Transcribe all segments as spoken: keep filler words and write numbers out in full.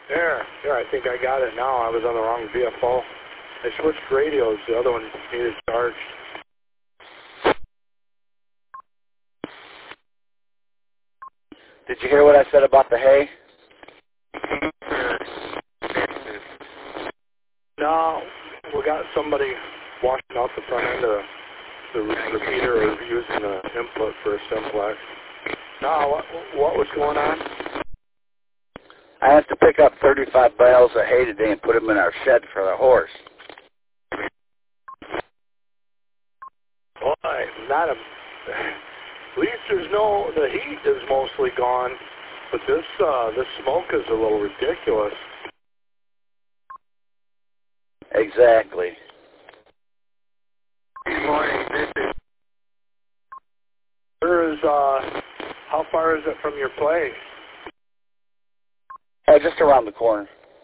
There, there, I think I got it now. I was on the wrong V F O. I switched radios. The other one needed charged. Did you hear what I said about the hay? No, we got somebody washing out the front end of the repeater or using the input for a simplex. No, what, what was going on? I have to pick up thirty-five bales of hay today and put them in our shed for the horse. Boy, not a... At least there's no... The heat is mostly gone, but this, uh, this smoke is a little ridiculous. Exactly. Good morning. Where is, uh... How far is it from your place? Oh, just around the corner.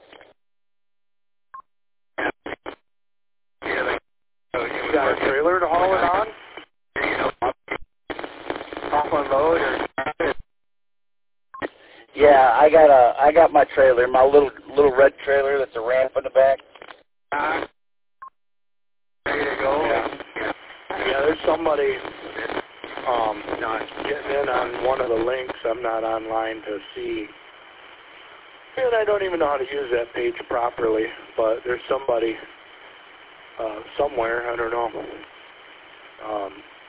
You got a trailer to haul it on? Off on load or? Yeah, I got a, I got my trailer, my little little red trailer that's a ramp in the back. Uh, ready to go? Yeah. Yeah, there's somebody um, not getting in on one of the links. I'm not online to see. And I don't even know how to use that page properly, but there's somebody uh, somewhere, I don't know. Um,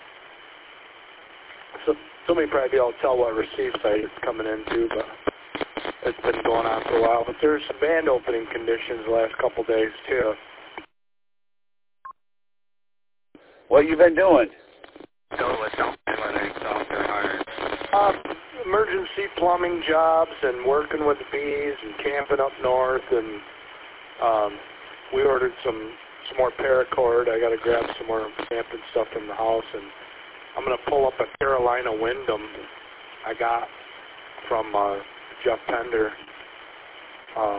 so somebody probably be able to tell what receive site it's coming into, but it's been going on for a while. But there's some band opening conditions the last couple days, too. What you been doing? Um, emergency plumbing jobs and working with the bees and camping up north, and um, we ordered some some more paracord. I got to grab some more camping stuff from the house, and I'm going to pull up a Carolina Wyndham I got from uh, Jeff Pender. Um,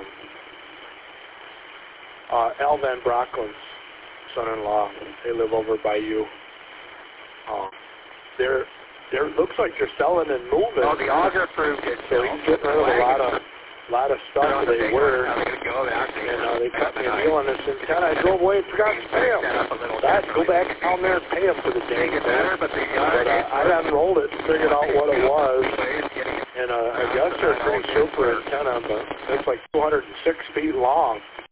uh, Al Van Brocklin's son-in-law. They live over by you. Um, they're There looks like they're selling and moving. Oh, the auger approved it. So he's getting rid of a lot of, lot of stuff that they were. How they gonna go? Actually, And uh, they cut me a deal on this antenna. I drove away and forgot to pay them. So I had to go back down there and pay them for the dang thing. but the But uh, I unrolled it and figured out what it was. And uh, I guess they're a pretty super antenna, but it's like two hundred six feet long.